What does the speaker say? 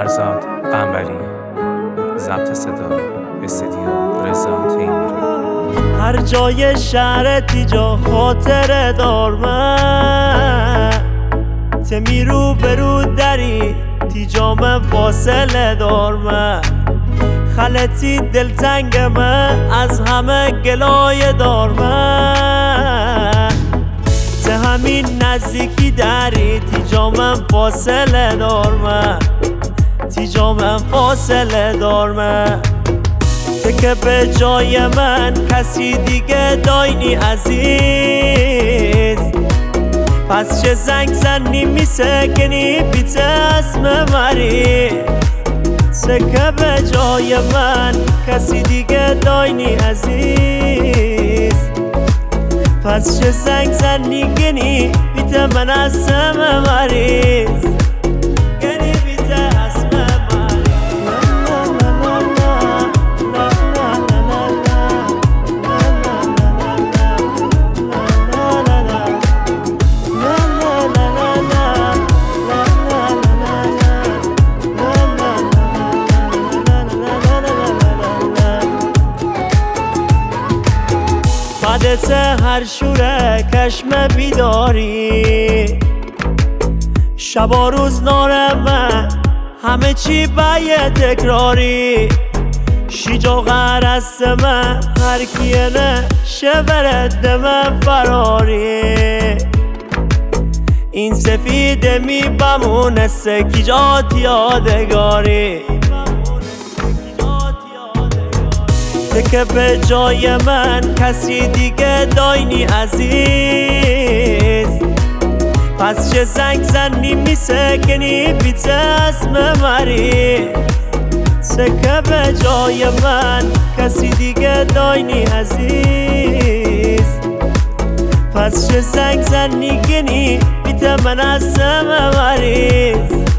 فرزاد قنبری، ضبط صدا استودیو رضا تیموری. هر جای شهر تیجا خاطره دار من تمی رو برو دری تیجام فاصله دار من خلطی دلتنگ من از همه گلای دار من ته همین نزدیکی دری تیجام فاصله دار من تیجام فاصله دار من که به جای من کسی دیگه داینی عزیز پس چه زنگ زنی میسکنی بیت اسم مری که به جای من کسی دیگه داینی عزیز پس چه زنگ زنی گنی بیت من اسم مریض گنی بیت اسم بدت هر شوره کشم بیداری شب و روز نارم همه چی باید تکراری شیجا غرست من هر کیه نه شورد من فراری این سفیده می بمونه سکیجات یادگاری که به جای من کسی دیگه داینی عزیز پس چه زنگ زنی میسکنی بیت اسم مری که به جای من کسی دیگه داینی عزیز پس چه زنگ زنی گنی بیت من اسم مریض